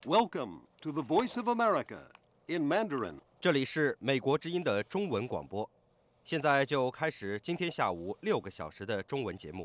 Welcome to the Voice of America in Mandarin. 这里是美国之音的中文广播，现在就开始今天下午6个小时的中文节目。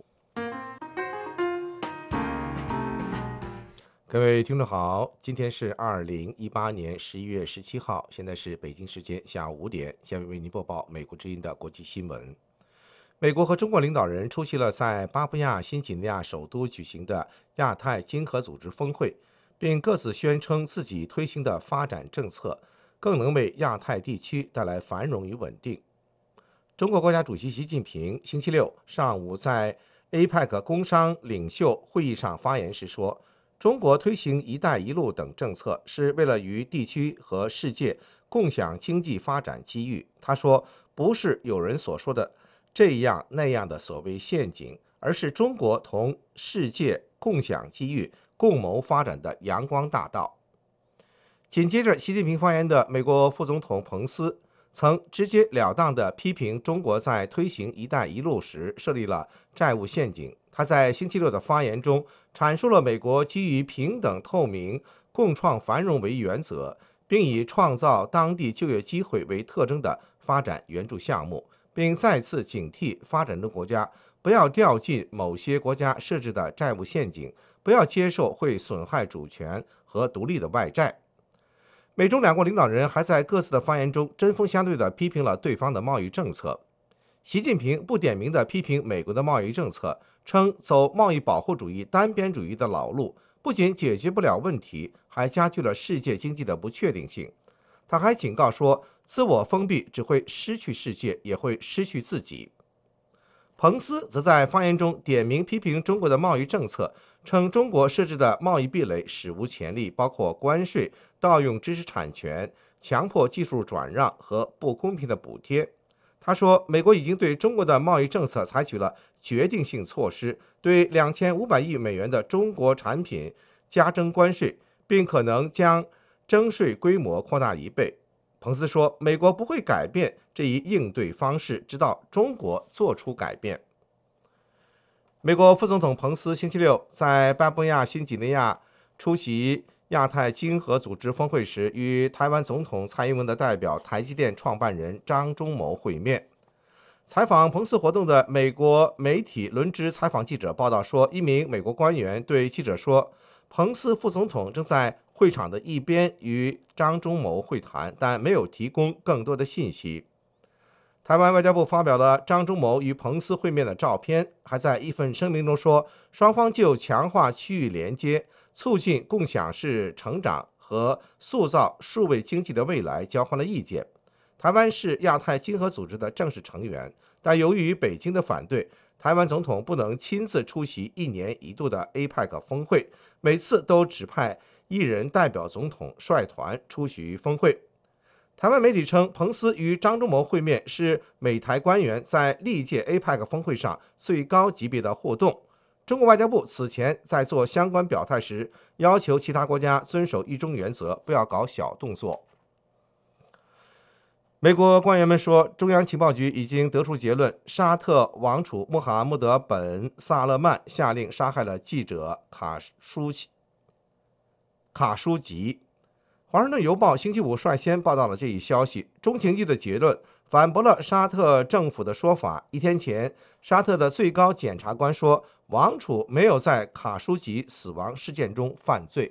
各位听众好，今天是2018年11月17号，现在是北京时间下午5点，下面为您播报美国之音的国际新闻。美国和中国领导人出席了在巴布亚新几内亚首都举行的亚太经合组织峰会，并各自宣称自己推行的发展政策更能为亚太地区带来繁荣与稳定。中国国家主席习近平星期六上午在 APEC 工商领袖会议上发言时说，中国推行“一带一路”等政策是为了与地区和世界共享经济发展机遇。他说，不是有人所说的这样那样的所谓陷阱，而是中国同世界共享机遇、共谋发展的阳光大道。紧接着习近平发言的美国副总统彭斯曾直截了当地批评中国在推行“一带一路”时设立了债务陷阱。他在星期六的发言中阐述了美国基于平等、透明、共创繁荣为原则，并以创造当地就业机会为特征的发展援助项目，并再次警惕发展中国家不要掉进某些国家设置的债务陷阱，不要接受会损害主权和独立的外债。美中两国领导人还在各自的发言中针锋相对地批评了对方的贸易政策。习近平不点名地批评美国的贸易政策，称走贸易保护主义、单边主义的老路不仅解决不了问题，还加剧了世界经济的不确定性。他还警告说，自我封闭只会失去世界，也会失去自己。彭斯则在发言中点名批评中国的贸易政策，称中国设置的贸易壁垒史无前例，包括关税、盗用知识产权、强迫技术转让和不公平的补贴。他说，美国已经对中国的贸易政策采取了决定性措施，对2500亿美元的中国产品加征关税，并可能将征税规模扩大1倍。彭斯说，美国不会改变这一应对方式，直到中国做出改变。美国副总统彭斯星期六在巴布亚新几内亚出席亚太经合组织峰会时，与台湾总统蔡英文的代表台积电创办人张忠谋会面。采访彭斯活动的美国媒体轮值采访记者报道说，一名美国官员对记者说，彭斯副总统正在会场的一边与张忠谋会谈，但没有提供更多的信息。台湾外交部发表了张忠谋与彭斯会面的照片，还在一份声明中说，双方就强化区域连接、促进共享式成长和塑造数位经济的未来交换了意见。台湾是亚太经合组织的正式成员，但由于北京的反对，台湾总统不能亲自出席1年1度的 APEC 峰会，每次都指派1人代表总统率团出席峰会。台湾媒体称，彭斯与张忠谋会面是美台官员在历届 APEC 峰会上最高级别的互动。中国外交部此前在做相关表态时，要求其他国家遵守一中原则，不要搞小动作。美国官员们说，中央情报局已经得出结论，沙特王储穆罕默德本·萨勒曼下令杀害了记者卡舒吉。华盛顿邮报星期五率先报道了这一消息。中情局的结论反驳了沙特政府的说法。1天前，沙特的最高检察官说，王储没有在卡舒吉死亡事件中犯罪。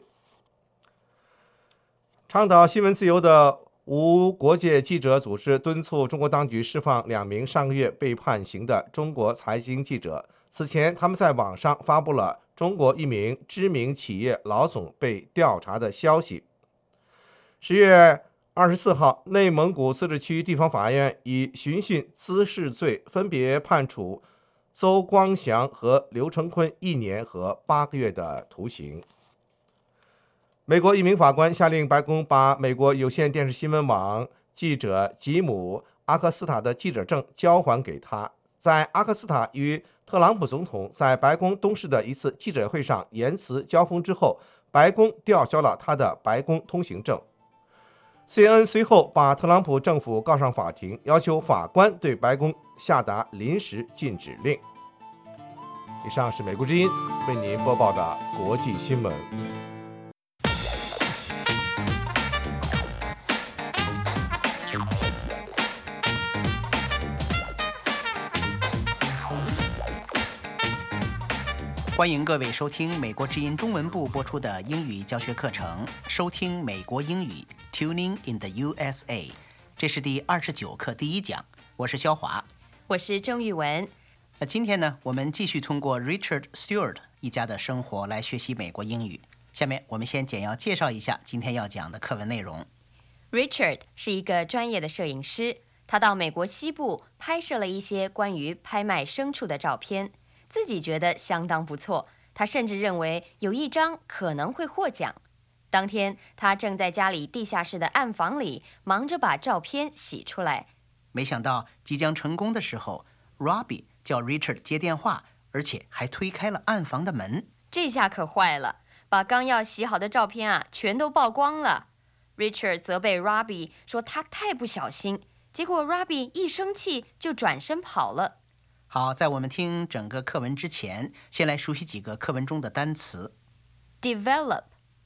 倡导新闻自由的无国界记者组织敦促中国当局释放2名上个月被判刑的中国财经记者。此前，他们在网上发布了中国一名知名企业老总被调查的消息。10月24号，内蒙古自治区地方法院以寻衅滋事罪分别判处邹光祥和刘成坤1年和8个月的徒刑。美国一名法官下令白宫把美国有线电视新闻网记者吉姆·阿克斯塔的记者证交还给他。在阿克斯塔与特朗普总统在白宫东市的一次记者会上言辞交锋之后，白宫吊销了他的白宫通行证。CNN 随后把特朗普政府告上法庭，要求法官对白宫下达临时禁止令。以上是美国之音为您播报的国际新闻。 欢迎各位收听美国之音中文部播出的英语教学课程，收听美国英语 Tuning in the USA。 这是第29课第1讲，我是肖华， 我是郑玉文。 今天呢，我们继续通过 Richard Stewart 一家的生活来学习美国英语。下面我们先简要介绍一下今天要讲的课文内容。 Richard 是一个专业的摄影师，他到美国西部拍摄了一些关于拍卖牲畜的照片，自己觉得相当不错，他甚至认为有一张可能会获奖。当天他正在家里地下室的暗房里忙着把照片洗出来， 没想到即将成功的时候， Robbie 叫 Richard 接电话，而且还推开了暗房的门。 这下可坏了，把刚要洗好的照片全都曝光了。 Richard 责备 Robbie 说他太不小心，结果 Robbie 一生气就转身跑了。 好，在我们听整个课文之前，先来熟悉几个课文中的单词。 Develop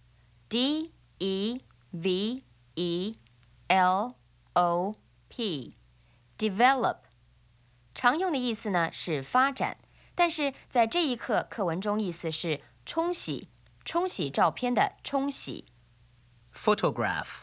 D-E-V-E-L-O-P Develop 常用的意思呢是发展，但是在这一课课文中意思是冲洗照片的冲洗。 Photograph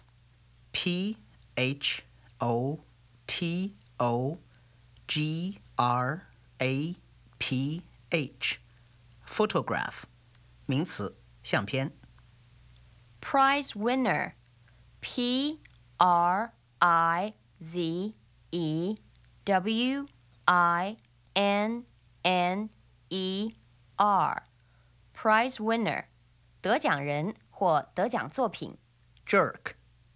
P-H-O-T-O-G-R-A-P-H Photograph 名词，相片。 Prize winner P-R-I-Z-E-W-I-N-N-E-R Prize winner 得奖人或得奖作品。 Jerk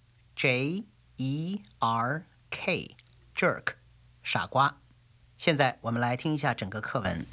J-E-R-K Jerk 傻瓜。现在我们来听一下整个课文。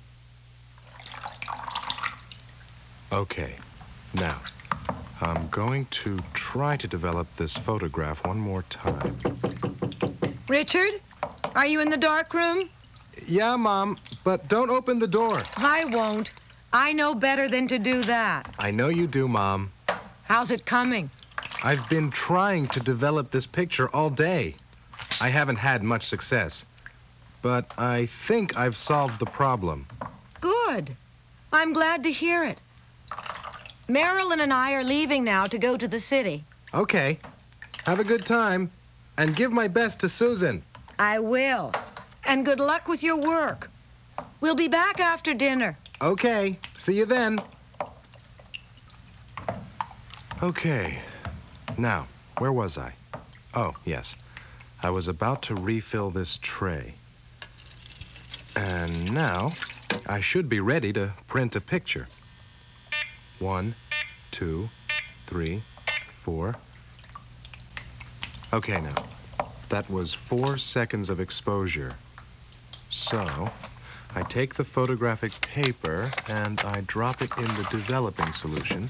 Okay, now, I'm going to try to develop this photograph one more time. Richard, are you in the dark room? Yeah, Mom, but don't open the door. I won't. I know better than to do that. I know you do, Mom. How's it coming? I've been trying to develop this picture all day. I haven't had much success, but I think I've solved the problem. Good. I'm glad to hear it. Marilyn and I are leaving now to go to the city. Okay, have a good time, and give my best to Susan. I will. And good luck with your work. We'll be back after dinner. Okay, see you then. Okay, now, where was I? Oh, yes. I was about to refill this tray. And now, I should be ready to print a picture. 1, 2, 3, 4. Okay, now, that was 4 seconds of exposure. So, I take the photographic paper and I drop it in the developing solution.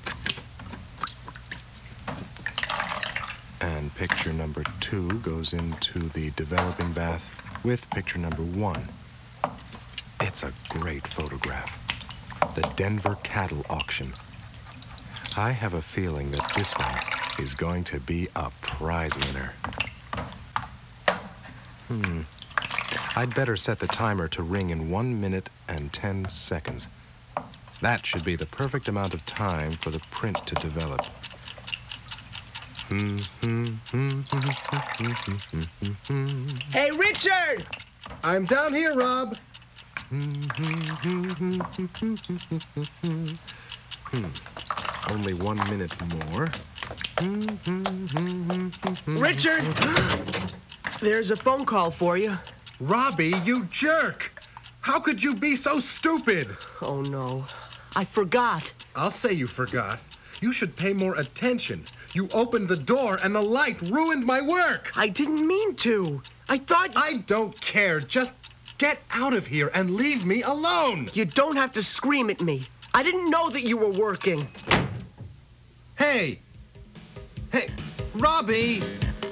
And picture number 2 goes into the developing bath with picture number 1. It's a great photograph. The Denver Cattle Auction. I have a feeling that this one is going to be a prize winner. I'd better set the timer to ring in 1 minute and 10 seconds. That should be the perfect amount of time for the print to develop. Hey, Richard! I'm down here, Rob. Only 1 minute more. Richard! There's a phone call for you. Robbie, you jerk! How could you be so stupid? Oh, no. I forgot. I'll say you forgot. You should pay more attention. You opened the door and the light ruined my work. I didn't mean to. I thought... I don't care. Just get out of here and leave me alone. You don't have to scream at me. I didn't know that you were working. Hey! Hey, Robbie!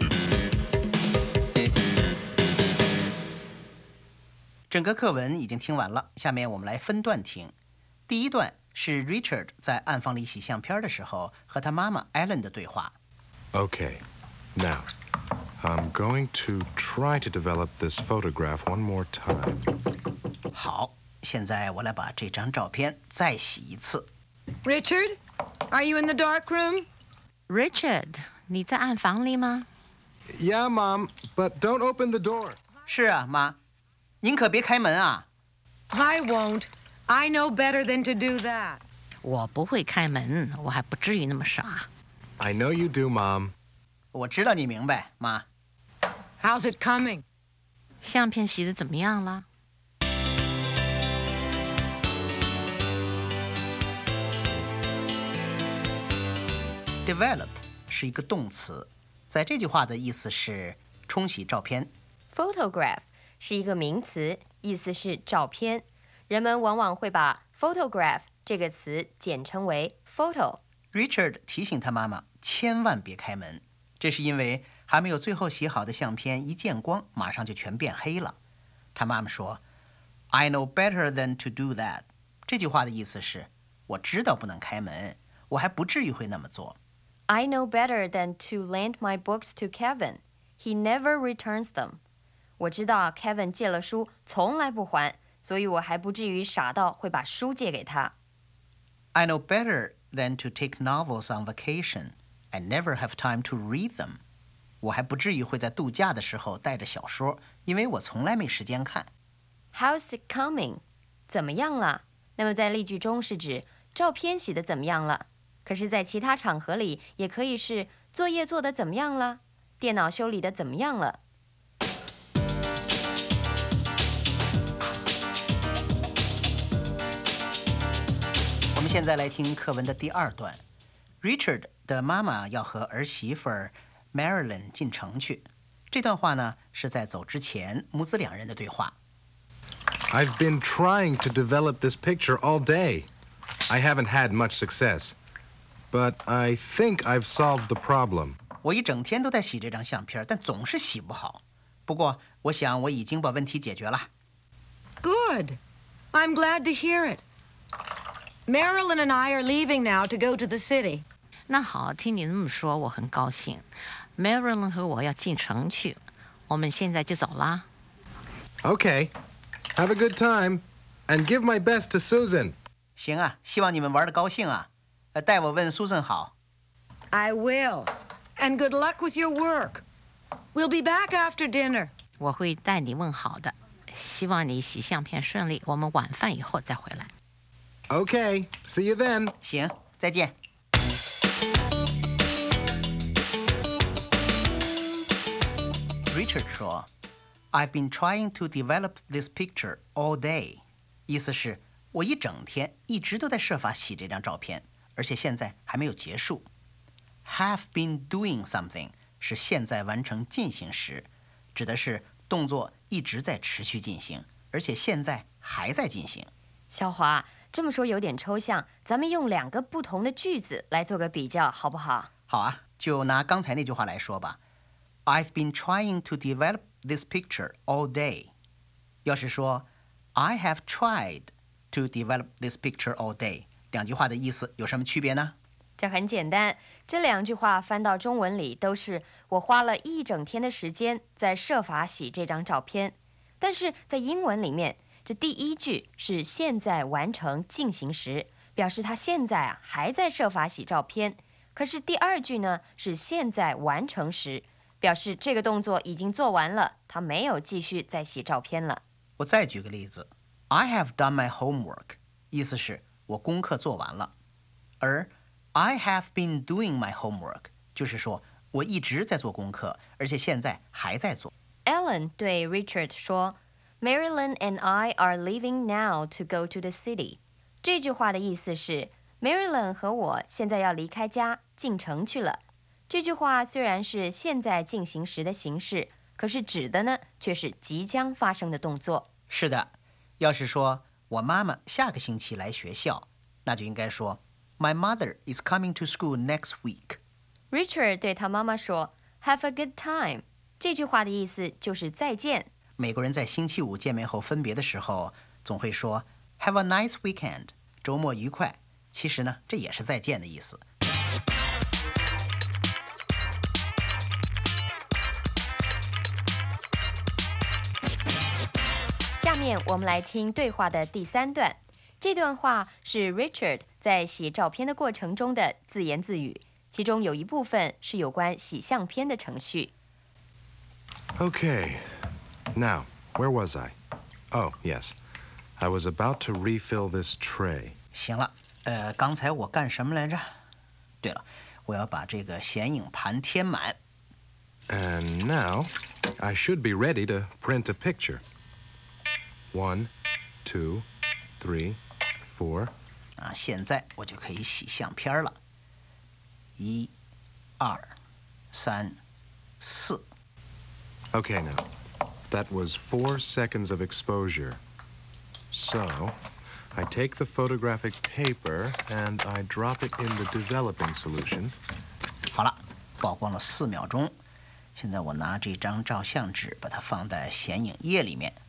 整个课文已经听完了，下面我们来分段听。第一段是 Richard 在暗房里洗相片的时候和他妈妈 Ellen 的对话。 Okay, now, I'm going to try to develop this photograph one more time. 好， 现在我来把这张照片再洗一次。 Richard, are you in the dark room? Richard, 你在暗房里吗？ Yeah, Mom, but don't open the door. 是啊，妈，您可别开门啊。 I won't. I know better than to do that. 我不会开门，我还不至于那么傻。 I know you do, Mom. 我知道你明白，妈。 How's it coming? 相片洗得怎么样了？ Develop 是一个动词，在这句话的意思是冲洗照片。 Photograph 是一个名词，意思是照片。人们往往会把 photograph 这个词简称为 photo。 Richard 提醒他妈妈千万别开门，这是因为还没有最后洗好的相片一见光，马上就全变黑了。他妈妈说 I know better than to do that。 这句话的意思是我知道不能开门，我还不至于会那么做。 I know better than to lend my books to Kevin. He never returns them. 我知道 Kevin 借了书从来不还，所以我还不至于傻到会把书借给他。 I know better than to take novels on vacation. I never have time to read them. 我还不至于会在度假的时候带着小说，因为我从来没时间看。 How's it coming? 怎么样了？那么在例句中是指照片洗得怎么样了，可是在其他场合里也可以是作业做得怎么样了，电脑修理得怎么样了。 我们现在来听课文的第二段。Richard 的妈妈要和儿媳妇Marilyn 进城去。这段话呢是在走之前母子两人的对话。 I've been trying to develop this picture all day. I haven't had much success, but I think I've solved the problem. 我一整天都在洗这张相片，但总是洗不好。不过，我想我已经把问题解决了。 Good. I'm glad to hear it. Marilyn and I are leaving now to go to the city. 那好，听你那么说，我很高兴。Marilyn 和我要进城去，我们现在就走啦。 Okay. Have a good time, and give my best to Susan. 行啊，希望你们玩得高兴啊。代我问 Susan 好。 I will. And good luck with your work. We'll be back after dinner. 我会代你问好的，希望你洗相片顺利，我们晚饭以后再回来。 Okay. See you then. 行，再见。Richard 说 I've been trying to develop this picture all day. 意思是我一整天一直都在设法洗这张照片，而且现在还没有结束。Have been doing something 是现在完成进行时，指的是动作一直在持续进行，而且现在还在进行。 小华，这么说有点抽象，咱们用两个不同的句子来做个比较，好不好？ 好啊，就拿刚才那句话来说吧。I've been trying to develop this picture all day. 要是说 I have tried to develop this picture all day， 两句话的意思有什么区别呢？ 这很简单，这两句话翻到中文里都是我花了一整天的时间在设法洗这张照片。但是在英文里面，这第一句是现在完成进行时，表示他现在还在设法洗照片。可是第二句呢是现在完成时，表示这个动作已经做完了，他没有继续再洗照片了。 我再举个例子 I have done my homework， 意思是我功课做完了。而 I have been doing my homework 就是说我一直在做功课，而且现在还在做。 Ellen 对 Richard 说 Marilyn and I are leaving now to go to the city。 这句话的意思是 Marilyn 和我现在要离开家进城去了。这句话虽然是现在进行时的形式，可是指的呢却是即将发生的动作。 是的，要是说我妈妈下个星期来学校，那就应该说 My mother is coming to school next week。 Richard 对他妈妈说 Have a good time。 这句话的意思就是再见。 美国人在星期五见面后分别的时候总会说 Have a nice weekend， 周末愉快。其实呢这也是再见的意思。 下面面，我们来听对话的第3段。这段话是 Richard 在洗照片的过程中的自言自语，其中有一部分是有关洗相片的程序。 Okay. Now, where was I? Oh, yes. I was about to refill this tray. 行了，刚才我干什么来着？对了，我要把这个显影盘填满。 And now, I should be ready to print a picture. 1, 2, 3, 4. 现在我就可以洗相片了。1、2、3、4。 Okay, now. That was 4 seconds of exposure. So, I take the photographic paper and I drop it in the developing solution. 好了，曝光了4秒钟。现在我拿这张照相纸，把它放在显影液里面。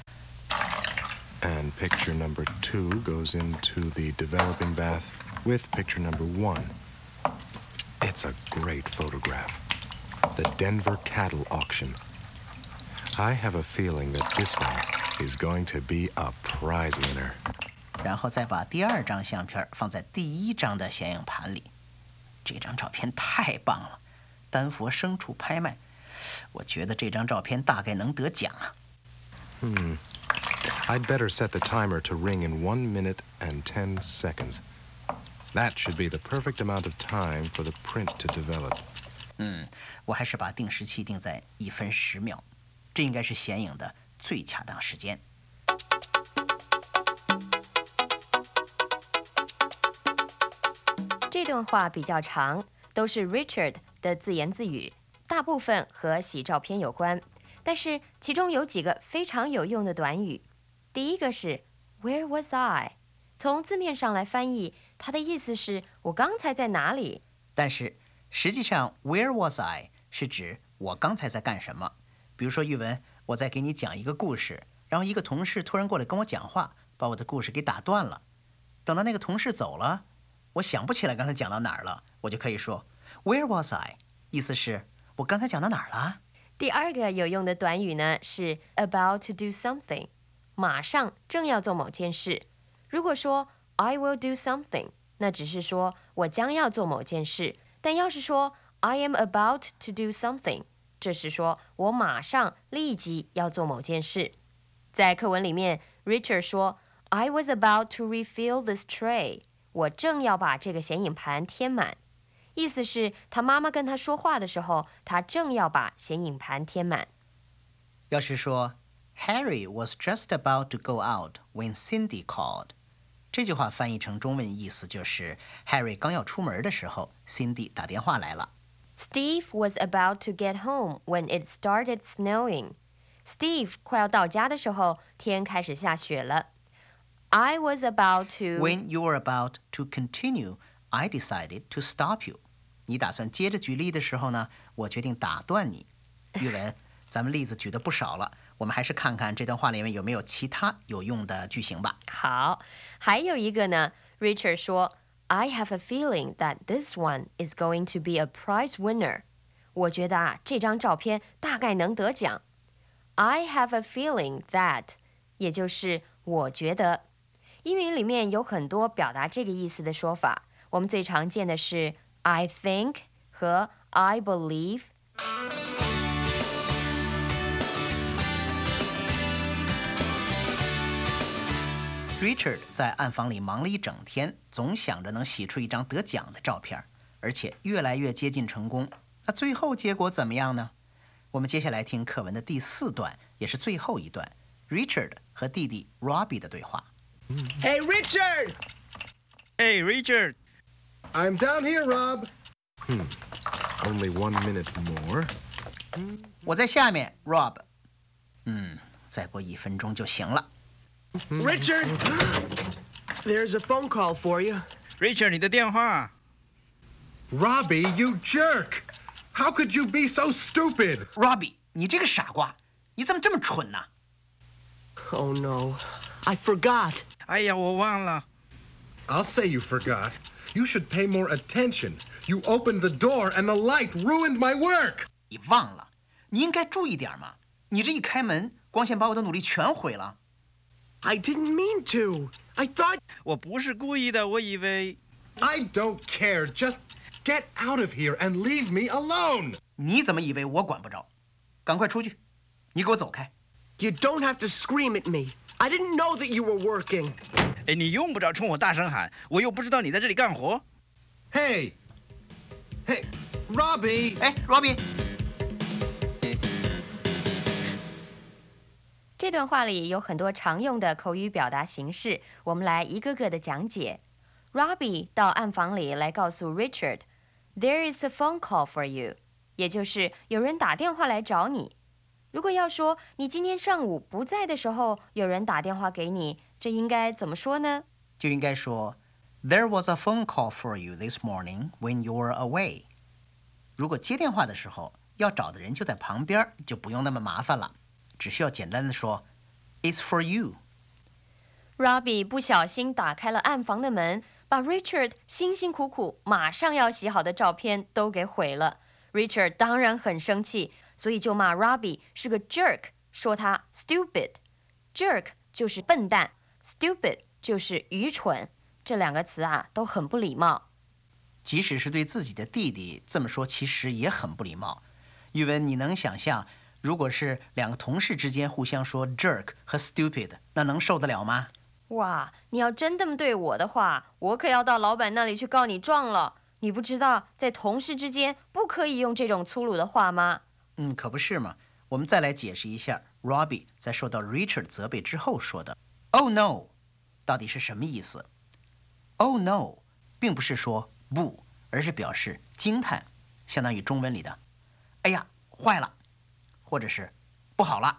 And picture number 2 goes into the developing bath with picture number 1. It's a great photograph. The Denver cattle auction. I have a feeling that this one is going to be a prize winner. 然后再把第2张相片放在第1张的显影盘里。这张照片太棒了，丹佛牲畜拍卖，我觉得这张照片大概能得奖啊。 I'd better set the timer to ring in 1 minute and 10 seconds. That should be the perfect amount of time for the print to develop. 我还是把定时器定在1分10秒，这应该是显影的最恰当时间。 这段话比较长，都是 Richard 的自言自语，大部分和洗照片有关，但是其中有几个非常有用的短语。第一个是 Where was I？ 从字面上来翻译，它的意思是我刚才在哪里？ 但是实际上 Where was I 是指我刚才在干什么。比如说玉文，我在给你讲一个故事，然后一个同事突然过来跟我讲话，把我的故事给打断了。等到那个同事走了，我想不起来刚才讲到哪儿了，我就可以说 Where was I？ 意思是我刚才讲到哪儿了。 第2个有用的短语呢是 about to do something， 马上正要做某件事。如果说 I will do something， 那只是说我将要做某件事，但要是说 I am about to do something， 这是说我马上立即要做某件事。在课文里面 Richard 说 I was about to refill this tray， 我正要把这个显影盘填满，意思是他妈妈跟他说话的时候，他正要把显影盘填满。 要是说 Harry was just about to go out when Cindy called， 这句话翻译成中文意思就是 Harry 刚要出门的时候 Cindy 打电话来了。 Steve was about to get home when it started snowing。 Steve 快要到家的时候，天开始下雪了。I was about to When you were about to continue, I decided to stop you。 你打算接着举例的时候呢，我决定打断你。玉文，咱们例子举得不少了，我们还是看看这段话里面有没有其他有用的句型吧。 好，还有一个呢 Richard 说 I have a feeling that this one is going to be a prize winner。 我觉得这张照片大概能得奖。 I have a feeling that 也就是我觉得。英语里面有很多表达这个意思的说法，我们最常见的是 I think 和 I believe。 Richard 在暗房里忙了一整天，总想着能洗出一张得奖的照片，而且越来越接近成功。那最后结果怎么样呢？我们接下来听课文的第4段，也是最后一段 Richard 和弟弟 Robbie 的对话。 Hey, Richard! Hey, Richard! I'm down here, Rob. Only 1 minute more. 我在下面 Rob。 再过1分钟就行了。 Richard! There's a phone call for you. Richard, 你的电话。 Robbie, you jerk! How could you be so stupid? Robbie， 你这个傻瓜，你怎么这么蠢呢？ Oh, no. I forgot. 哎呀，我忘了。 I'll say you forgot. You should pay more attention. You opened the door and the light ruined my work. 你忘了，你应该注意点嘛。你这一开门，光线把我的努力全毁了。 I didn't mean to. I thought... 我不是故意的，我以为。 I don't care. Just get out of here and leave me alone. 你怎么以为我管不着？赶快出去！你给我走开！ You don't have to scream at me. I didn't know that you were working. 哎，你用不着冲我大声喊，我又不知道你在这里干活。 Hey, Robbie. 哎，Robbie。 这段话里有很多常用的口语表达形式，我们来一个个的讲解。Robbie 到暗房里来告诉 Richard，There is a phone call for you， 也就是有人打电话来找你。如果要说你今天上午不在的时候，有人打电话给你，这应该怎么说呢？ 就应该说 There was a phone call for you this morning when you were away。如果接电话的时候要找的人就在旁边，就不用那么麻烦了，只需要简单的说 It's for you。 Robbie 不小心打开了暗房的门，把 Richard 辛辛苦苦马上要洗好的照片都给毁了。Richard 当然很生气，所以就骂 Robbie 是个 jerk， 说他 stupid。jerk 就是笨蛋， stupid 就是愚蠢，这两个词啊都很不礼貌。 即使是对自己的弟弟这么说，其实也很不礼貌。玉文，你能想象如果是两个同事之间互相说 jerk 和 stupid， 那能受得了吗？ 哇，你要真这么对我的话，我可要到老板那里去告你状了。你不知道在同事之间不可以用这种粗鲁的话吗？ 可不是嘛。我们再来解释一下 Robbie 在受到 Richard 责备之后说的 Oh no 到底是什么意思。 Oh no 并不是说不，而是表示惊叹，相当于中文里的哎呀坏了，或者是不好了。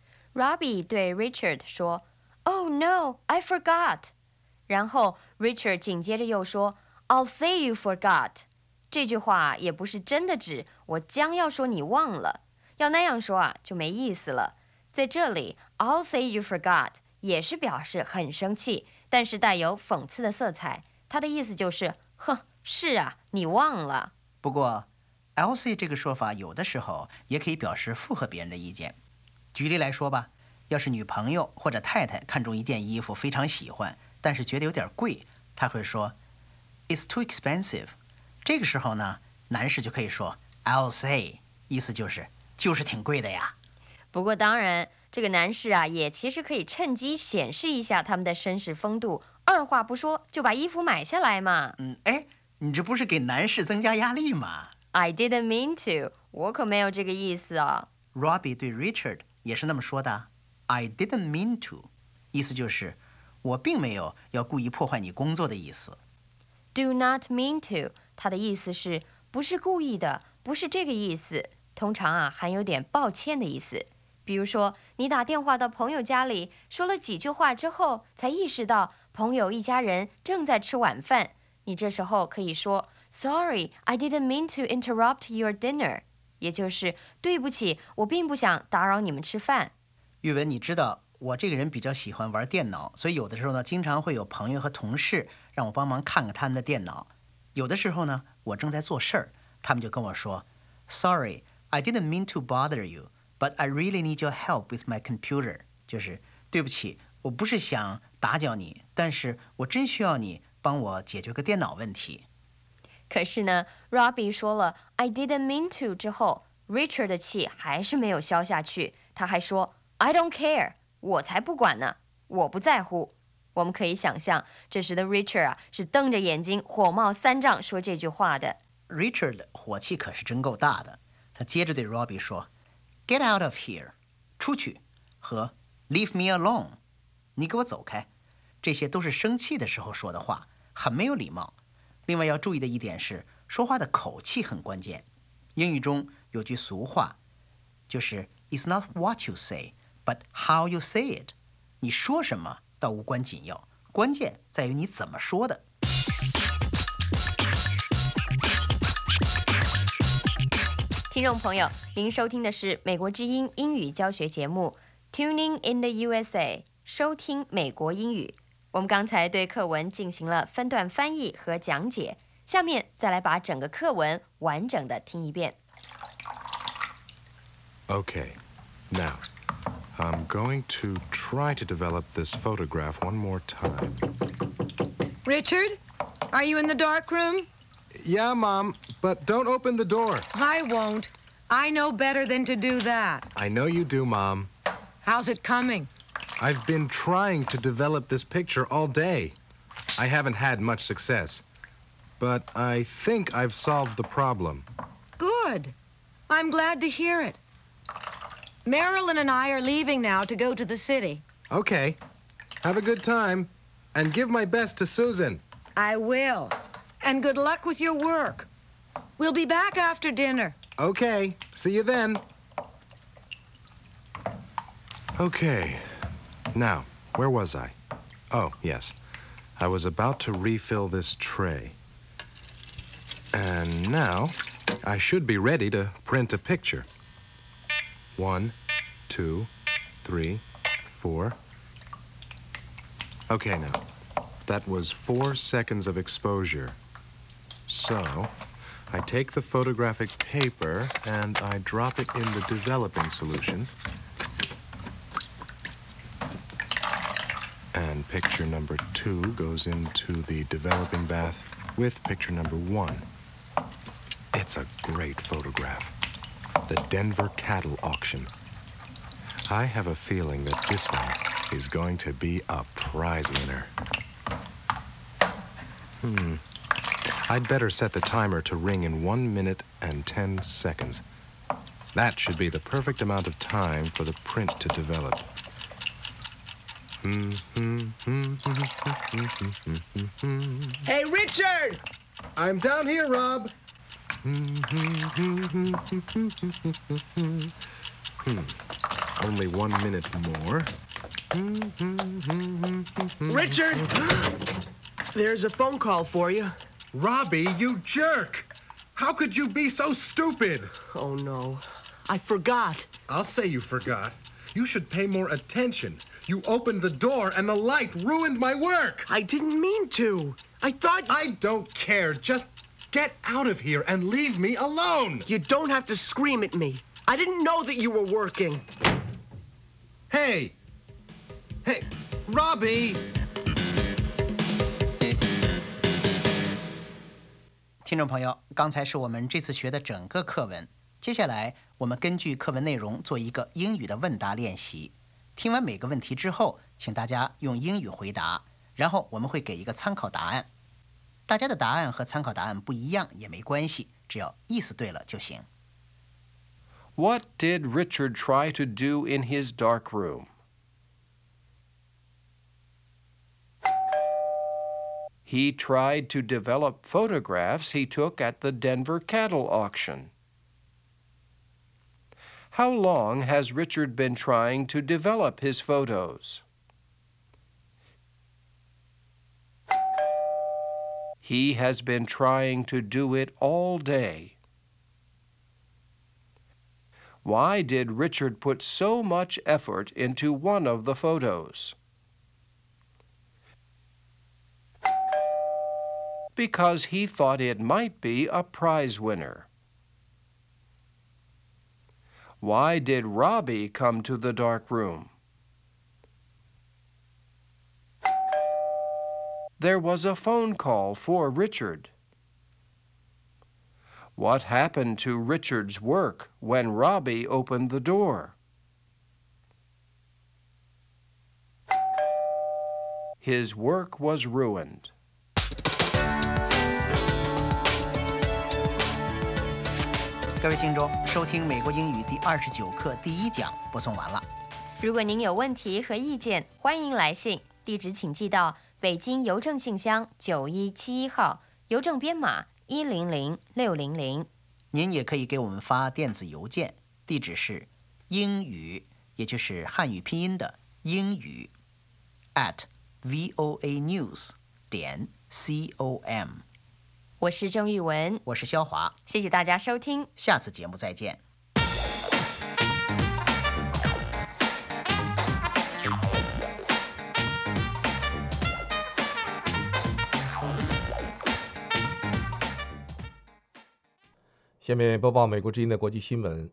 Robbie 对 Richard 说 Oh no, I forgot。 然后 Richard 紧接着又说 I'll say you forgot。 这句话也不是真的指我将要说你忘了，要那样说啊就没意思了。在这里 I'll say you forgot 也是表示很生气，但是带有讽刺的色彩，它的意思就是哼，是啊，你忘了。 不过 I'll say 这个说法有的时候也可以表示附和别人的意见。举例来说吧，要是女朋友或者太太看中一件衣服非常喜欢，但是觉得有点贵，她会说 It's too expensive。 这个时候呢，男士就可以说 I'll say， 意思就是挺贵的呀。 不过当然这个男士啊也其实可以趁机显示一下他们的绅士风度，二话不说就把衣服买下来嘛。 你这不是给男士增加压力吗？ I didn't mean to， 我可没有这个意思啊。 Robbie 对 Richard 也是那么说的 I didn't mean to， 意思就是我并没有要故意破坏你工作的意思。 Do not mean to， 它的意思是不是故意的，不是这个意思，通常啊含有点抱歉的意思。比如说你打电话到朋友家里，说了几句话之后才意识到朋友一家人正在吃晚饭，你这时候可以说 Sorry, I didn't mean to interrupt your dinner， 也就是对不起，我并不想打扰你们吃饭。 玉文，你知道我这个人比较喜欢玩电脑，所以有的时候呢，经常会有朋友和同事让我帮忙看看他们的电脑。有的时候呢，我正在做事儿，他们就跟我说 Sorry, I didn't mean to bother you, but I really need your help with my computer。 就是对不起，我不是想打搅你，但是我真需要你帮我解决个电脑问题。 可是呢 Robbie 说了 I didn't mean to 之后， Richard 的气还是没有消下去，他还说 I don't care， 我才不管呢，我不在乎。我们可以想象这时的 Richard 啊是瞪着眼睛火冒三丈说这句话的。 Richard 火气可是真够大的，他接着对 Robbie 说 Get out of here， 出去，和 Leave me alone， 你给我走开，这些都是生气的时候说的话，很没有礼貌。另外要注意的一点是，说话的口气很关键。英语中有句俗话，就是 It's not what you say, but how you say it。 你说什么倒无关紧要，关键在于你怎么说的。 听众朋友，您收听的是美国之音英语教学节目 Tuning in the USA， 收听美国英语。我们刚才对课文进行了分段翻译和讲解，下面再来把整个课文完整的听一遍。 Okay, now, I'm going to try to develop this photograph one more time. Richard, are you in the dark room? Yeah, Mom, but don't open the door. I won't. I know better than to do that. I know you do, Mom. How's it coming? I've been trying to develop this picture all day. I haven't had much success, but I think I've solved the problem. Good. I'm glad to hear it. Marilyn and I are leaving now to go to the city. Okay. Have a good time, and give my best to Susan. I will. And good luck with your work. We'll be back after dinner. Okay. See you then. Okay. Now, where was I? Oh, yes. I was about to refill this tray. And now, I should be ready to print a picture. 1, 2, 3, 4. Okay, now. That was 4 seconds of exposure. So, I take the photographic paper and I drop it in the developing solution. And picture number 2 goes into the developing bath with picture number 1. It's a great photograph. The Denver Cattle Auction. I have a feeling that this one is going to be a prize winner. I'd better set the timer to ring in 1 minute and 10 seconds. That should be the perfect amount of time for the print to develop. Hey, Richard! I'm down here, Rob. Only 1 minute more. Richard! There's a phone call for you. Robbie, you jerk! How could you be so stupid? Oh, no. I forgot. I'll say you forgot. You should pay more attention. You opened the door and the light ruined my work. I didn't mean to. I thought... I don't care. Just get out of here and leave me alone. You don't have to scream at me. I didn't know that you were working. Hey! Hey, Robbie! 听众朋友，刚才是我们这次学的整个课文。接下来，我们根据课文内容做一个英语的问答练习。听完每个问题之后，请大家用英语回答，然后我们会给一个参考答案。大家的答案和参考答案不一样也没关系，只要意思对了就行。 What did Richard try to do in his dark room? He tried to develop photographs he took at the Denver Cattle Auction. How long has Richard been trying to develop his photos? He has been trying to do it all day. Why did Richard put so much effort into one of the photos? Because he thought it might be a prize winner. Why did Robbie come to the dark room? There was a phone call for Richard. What happened to Richard's work when Robbie opened the door? His work was ruined. 各位听众，收听美国英语第29课第1讲播送完了。 如果您有问题和意见，欢迎来信，地址请寄到北京邮政信箱9171号，邮政编码100600。 您也可以给我们发电子邮件，地址是英语，也就是汉语拼音的英语 @voanews.com。 我是郑玉文， 我是肖华， 谢谢大家收听， 下次节目再见。 下面播报美国之音的国际新闻。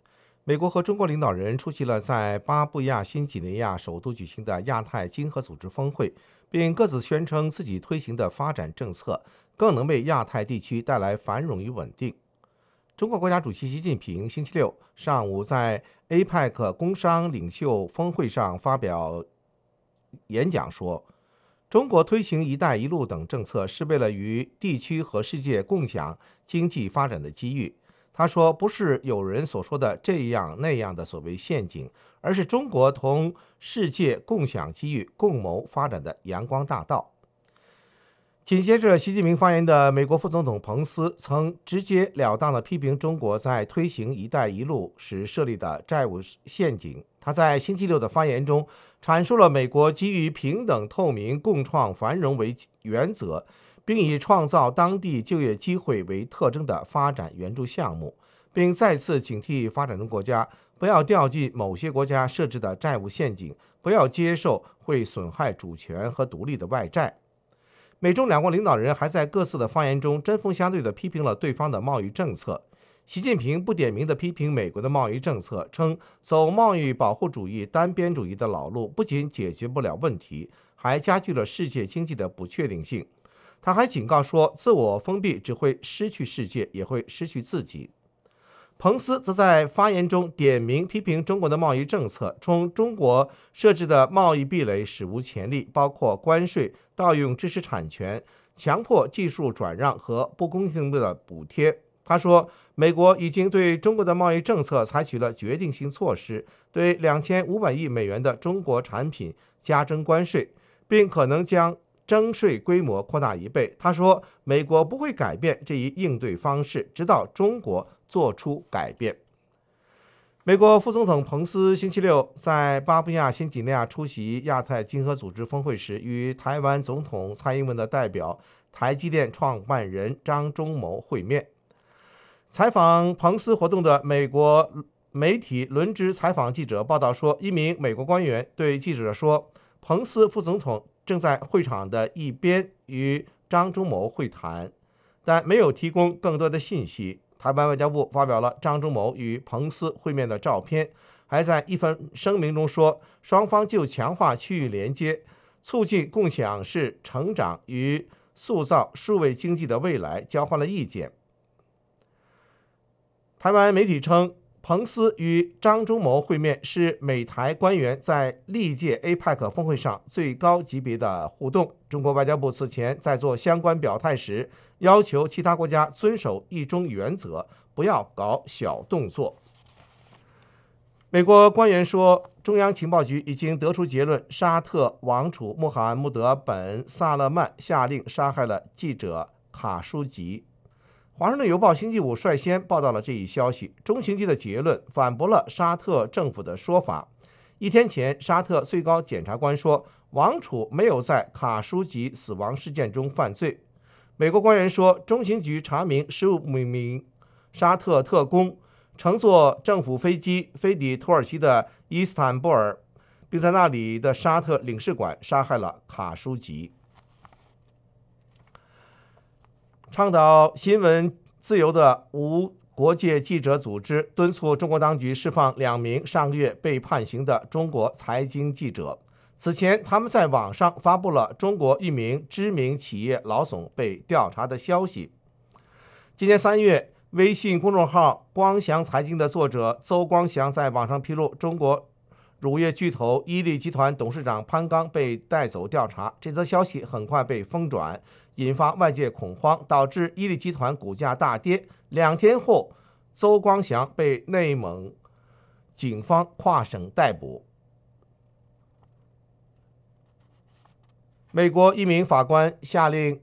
美国和中国领导人出席了在巴布亚新几内亚首都举行的亚太经合组织峰会，并各自宣称自己推行的发展政策更能为亚太地区带来繁荣与稳定。中国国家主席习近平星期六上午在 APEC 工商领袖峰会上发表演讲说，中国推行“一带一路”等政策是为了与地区和世界共享经济发展的机遇。他说，不是有人所说的这样那样的所谓陷阱，而是中国同世界共享机遇、共谋发展的阳光大道。紧接着习近平发言的美国副总统彭斯曾直截了当地批评中国在推行“一带一路”时设立的债务陷阱。他在星期六的发言中阐述了美国基于平等、透明、共创繁荣为原则，并以创造当地就业机会为特征的发展援助项目，并再次警惕发展中国家不要掉进某些国家设置的债务陷阱，不要接受会损害主权和独立的外债。美中两国领导人还在各自的发言中针锋相对地批评了对方的贸易政策。习近平不点名地批评美国的贸易政策，称走贸易保护主义、单边主义的老路不仅解决不了问题，还加剧了世界经济的不确定性。他还警告说，自我封闭只会失去世界，也会失去自己。彭斯则在发言中点名批评中国的贸易政策，称中国设置的贸易壁垒史无前例，包括关税、盗用知识产权、强迫技术转让和不公平的补贴。他说，美国已经对中国的贸易政策采取了决定性措施，对2500亿美元的中国产品加征关税，并可能将征税规模扩大1倍。他说，美国不会改变这一应对方式，直到中国做出改变。美国副总统彭斯星期六在巴布亚新几内亚出席亚太经合组织峰会时，与台湾总统蔡英文的代表、台积电创办人张忠谋会面。采访彭斯活动的美国媒体轮值采访记者报道说，一名美国官员对记者说，彭斯副总统正在会场的一边与张忠谋会谈，但没有提供更多的信息。台湾外交部发表了张忠谋与彭斯会面的照片，还在一份声明中说，双方就强化区域连接、促进共享式成长与塑造数位经济的未来交换了意见。台湾媒体称，彭斯与张忠谋会面是美台官员在历届 APEC 峰会上最高级别的互动。中国外交部此前在做相关表态时，要求其他国家遵守一中原则，不要搞小动作。美国官员说，中央情报局已经得出结论，沙特王储穆罕默德本·萨勒曼下令杀害了记者卡舒吉。华盛顿邮报星期五率先报道了这一消息。中情局的结论反驳了沙特政府的说法。一天前，沙特最高检察官说，王储没有在卡舒吉死亡事件中犯罪。美国官员说，中情局查明15名沙特特工乘坐政府飞机飞抵土耳其的伊斯坦布尔，并在那里的沙特领事馆杀害了卡舒吉。倡导新闻自由的无国界记者组织敦促中国当局释放2名上个月被判刑的中国财经记者。此前，他们在网上发布了中国一名知名企业老总被调查的消息。今年3月，微信公众号“光翔财经”的作者邹光翔在网上披露，中国乳业巨头伊利集团董事长潘刚被带走调查。这则消息很快被疯转，引发外界恐慌，导致伊利集团股价大跌。2天后，邹光翔被内蒙警方跨省逮捕。美国一名法官下令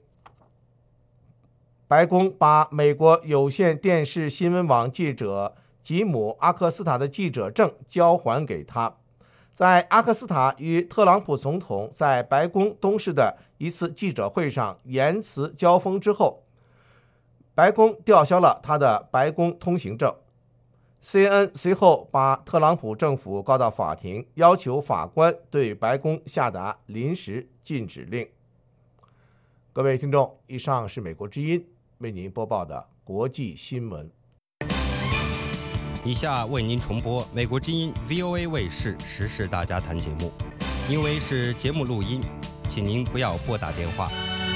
白宫把美国有线电视新闻网记者吉姆·阿克斯塔的记者证交还给他。在阿克斯塔与特朗普总统在白宫东室的一次记者会上言辞交锋之后，白宫吊销了他的白宫通行证。CNN 随后把特朗普政府告到法庭，要求法官对白宫下达临时禁止令。各位听众，以上是美国之音为您播报的国际新闻。 以下为您重播美国之音 VOA 卫视时事大家谈节目，因为是节目录音，请您不要拨打电话。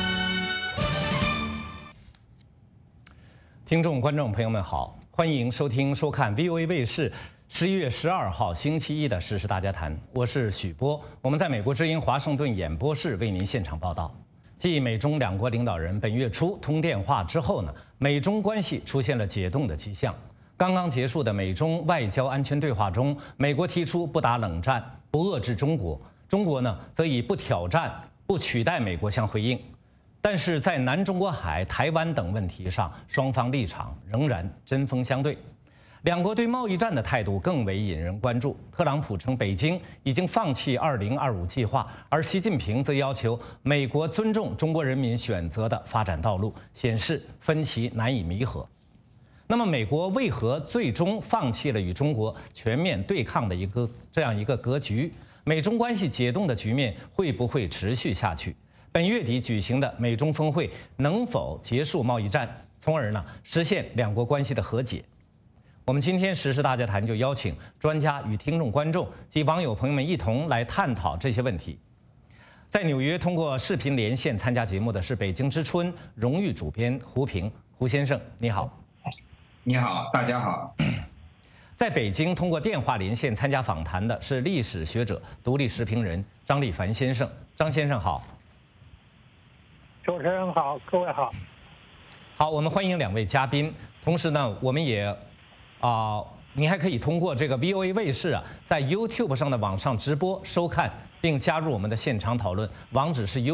听众、观众朋友们好，欢迎收听、收看 VOA 卫视11月12号星期一的时事大家谈，我是许波，我们在美国之音华盛顿演播室为您现场报道。继美中两国领导人本月初通电话之后呢，美中关系出现了解冻的迹象。刚刚结束的美中外交安全对话中，美国提出不打冷战、不遏制中国，中国呢则以不挑战、不取代美国相回应。但是在南中国海、台湾等问题上，双方立场仍然针锋相对。两国对贸易战的态度更为引人关注。特朗普称北京已经放弃2025计划，而习近平则要求美国尊重中国人民选择的发展道路，显示分歧难以弥合。那么，美国为何最终放弃了与中国全面对抗的这样一个格局？美中关系解冻的局面会不会持续下去？本月底举行的美中峰会能否结束贸易战，从而呢实现两国关系的和解？我们今天时事大家谈就邀请专家与听众、观众及网友朋友们一同来探讨这些问题。在纽约通过视频连线参加节目的是北京之春荣誉主编胡平，胡先生，你好。 你好，大家好。 在北京通过电话连线参加访谈的是历史学者、独立时评人张立凡先生。张先生好。 主持人好，各位好。 好，我们欢迎两位嘉宾。同时呢，我们也您还可以通过这个 VOA 卫视在 YouTube 上的网上直播收看，并加入我们的现场讨论。网址是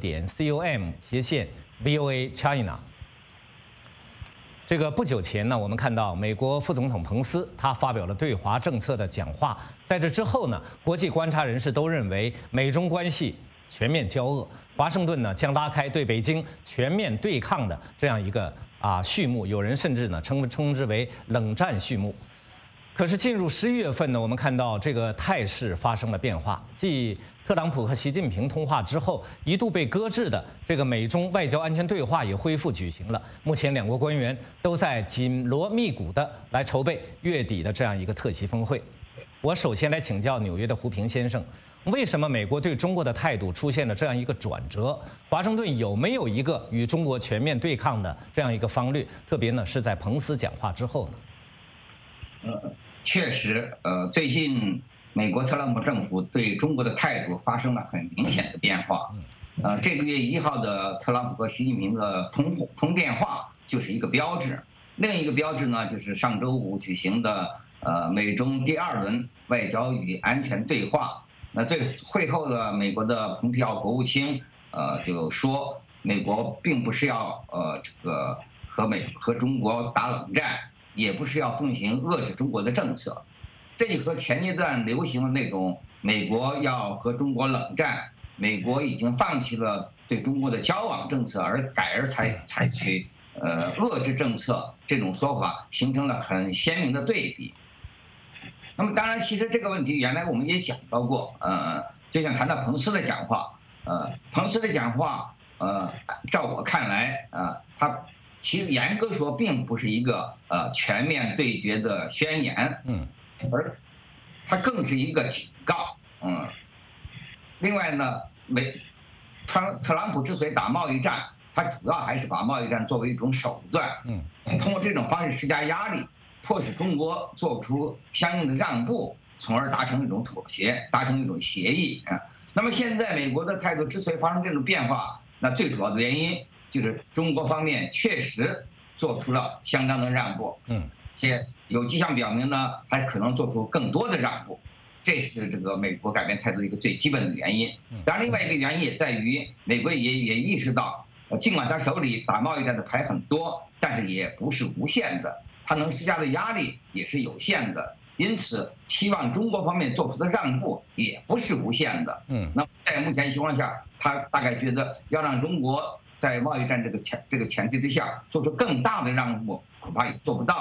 youtube.com/VOA China。这个不久前呢，我们看到美国副总统彭斯他发表了对华政策的讲话。在这之后呢，国际观察人士都认为美中关系全面交恶，华盛顿呢将拉开对北京全面对抗的这样一个序幕。有人甚至呢称之为冷战序幕。可是进入11月份呢，我们看到这个态势发生了变化。继特朗普和习近平通话之后，一度被搁置的这个美中外交安全对话也恢复举行了。目前两国官员都在紧锣密鼓的来筹备月底的这样一个特席峰会。我首先来请教纽约的胡平先生，为什么美国对中国的态度出现了这样一个转折？华盛顿有没有一个与中国全面对抗的这样一个方略？特别呢是在彭斯讲话之后呢？ 确实，最近美国特朗普政府对中国的态度发生了很明显的变化。这个月1号的特朗普和习近平的通电话就是一个标志。另一个标志呢，就是上周五举行的美中第2轮外交与安全对话。那会后的美国的蓬佩奥国务卿就说，美国并不是要和中国打冷战，也不是要奉行遏制中国的政策。这就和前阶段流行的那种美国要和中国冷战，美国已经放弃了对中国的交往政策，而采取遏制政策这种说法，形成了很鲜明的对比。那么当然，其实这个问题原来我们也讲到过，就像谈到彭斯的讲话，彭斯的讲话，照我看来，他其实严格说并不是一个全面对决的宣言，而它更是一个警告，另外呢，特朗普之所以打贸易战，他主要还是把贸易战作为一种手段，通过这种方式施加压力，迫使中国做出相应的让步，从而达成一种妥协，达成一种协议那么现在美国的态度之所以发生这种变化，那最主要的原因就是中国方面确实做出了相当的让步，且有迹象表明呢，还可能做出更多的让步，这是这个美国改变态度一个最基本的原因。当然，另外一个原因也在于美国也意识到，尽管他手里打贸易战的牌很多，但是也不是无限的，他能施加的压力也是有限的，因此期望中国方面做出的让步也不是无限的。那么在目前情况下，他大概觉得要让中国在贸易战这个前提之下做出更大的让步，恐怕也做不到。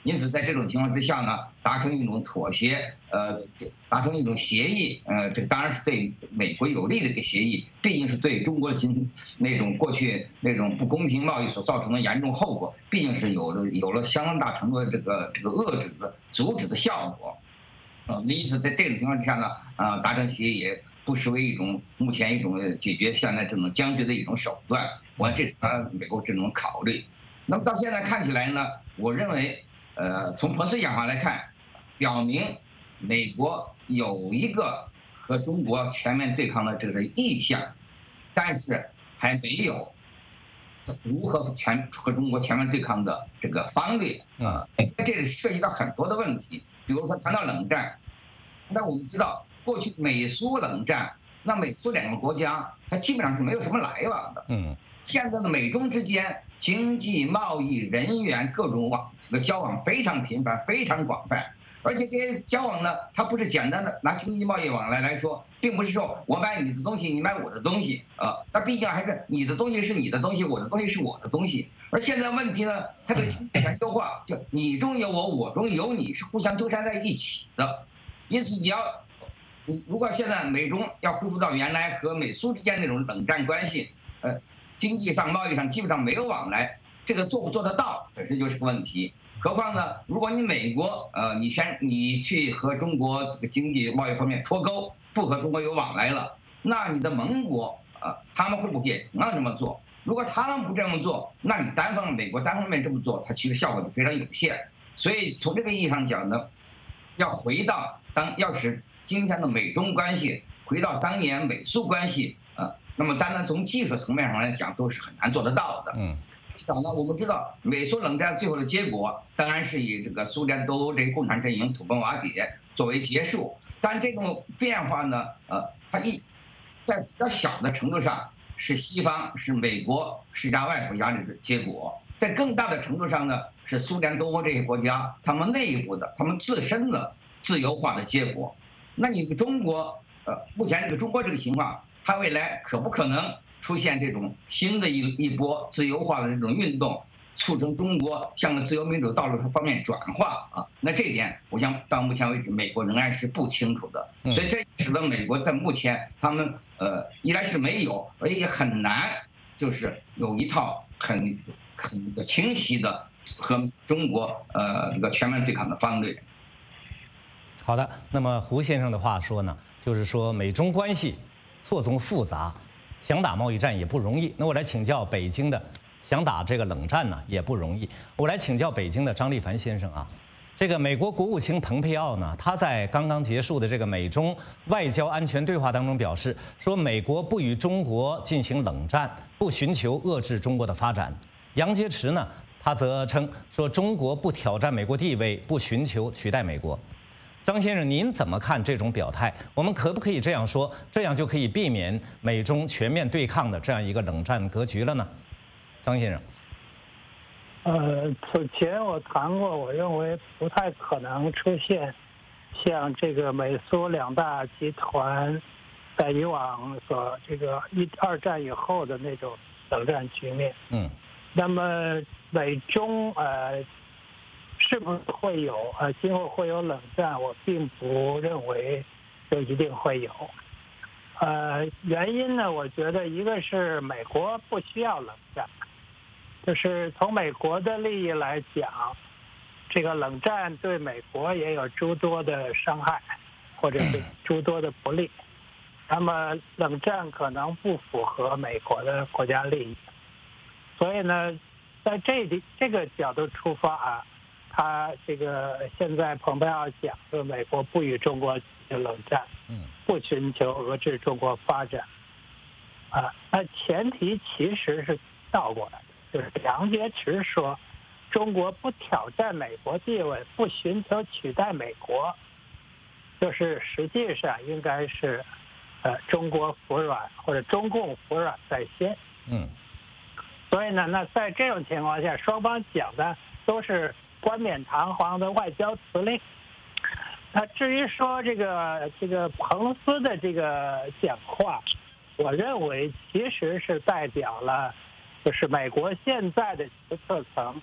因此在这种情况之下呢，达成一种妥协，达成一种协议，这个当然是对美国有利的一个协议，毕竟是对中国的那种过去那种不公平贸易所造成的严重后果，毕竟是有了相当大程度的这个遏制的阻止的效果。因此在这种情况之下呢，达成协议也不失为目前一种解决现在这种僵局的一种手段。我这是美国这种考虑。那么到现在看起来呢，我认为，从彭斯讲话来看，表明美国有一个和中国全面对抗的这个意向，但是还没有如何和中国全面对抗的这个方略。这里涉及到很多的问题，比如说谈到冷战，那我们知道过去美苏冷战，那美苏两个国家它基本上是没有什么来往的。现在的美中之间经济、贸易、人员各种交往非常频繁、非常广泛，而且这些交往呢，它不是简单的拿经济贸易往来说，并不是说我买你的东西，你买我的东西那毕竟还是你的东西是你的东西，我的东西是我的东西。而现在问题呢，它这个经济全球化，就你中有我，我中有你，是互相纠缠在一起的。因此你如果现在美中要恢复到原来和美苏之间那种冷战关系，经济上、贸易上基本上没有往来，这个做不做得到本身就是个问题。何况呢，如果你美国你去和中国这个经济贸易方面脱钩，不和中国有往来了，那你的盟国他们会不会也同样这么做？如果他们不这么做，那你美国单方面这么做，它其实效果就非常有限。所以从这个意义上讲呢，要回到要使今天的美中关系回到当年美苏关系那么单单从技术层面上来讲都是很难做得到的。我们知道美苏冷战最后的结果当然是以这个苏联东欧这些共产阵营土崩瓦解作为结束，但这种变化呢，它在比较小的程度上是西方是美国施加外部压力的结果，在更大的程度上呢是苏联东欧这些国家他们内部的他们自身的自由化的结果。那你中国目前这个中国这个情况，它未来可不可能出现这种新的一波自由化的这种运动，促成中国向着自由民主道路方面转化那这一点我想到目前为止美国仍然是不清楚的。所以这使得美国在目前他们一来是没有，而且很难就是有一套很清晰的和中国这个全面对抗的方略。 好的，那么胡先生的话说呢，就是说美中关系错综复杂，想打贸易战也不容易。那我来请教北京的，想打这个冷战呢也不容易。我来请教北京的张立凡先生啊，这个美国国务卿蓬佩奥呢，他在刚刚结束的这个美中外交安全对话当中表示，说美国不与中国进行冷战，不寻求遏制中国的发展。杨洁篪呢，他则称说中国不挑战美国地位，不寻求取代美国。张先生，您怎么看这种表态？我们可不可以这样说，这样就可以避免美中全面对抗的这样一个冷战格局了呢？张先生， 此前我谈过，我认为不太可能出现像这个美苏两大集团在以往所这个二战以后的那种冷战局面。那么美中是不是会有今后会有冷战？我并不认为就一定会有。原因呢，我觉得一个是美国不需要冷战，就是从美国的利益来讲，这个冷战对美国也有诸多的伤害，或者是诸多的不利。那么冷战可能不符合美国的国家利益，所以呢，在这个角度出发他这个现在蓬佩奥讲说美国不与中国进行冷战，不寻求遏制中国发展，那前提其实是倒过来的，就是杨洁篪说中国不挑战美国地位，不寻求取代美国，就是实际上应该是中国服软或者中共服软在先。所以呢，那在这种情况下，双方讲的都是冠冕堂皇的外交辞令。那至于说这个彭斯的这个讲话，我认为其实是代表了就是美国现在的决策层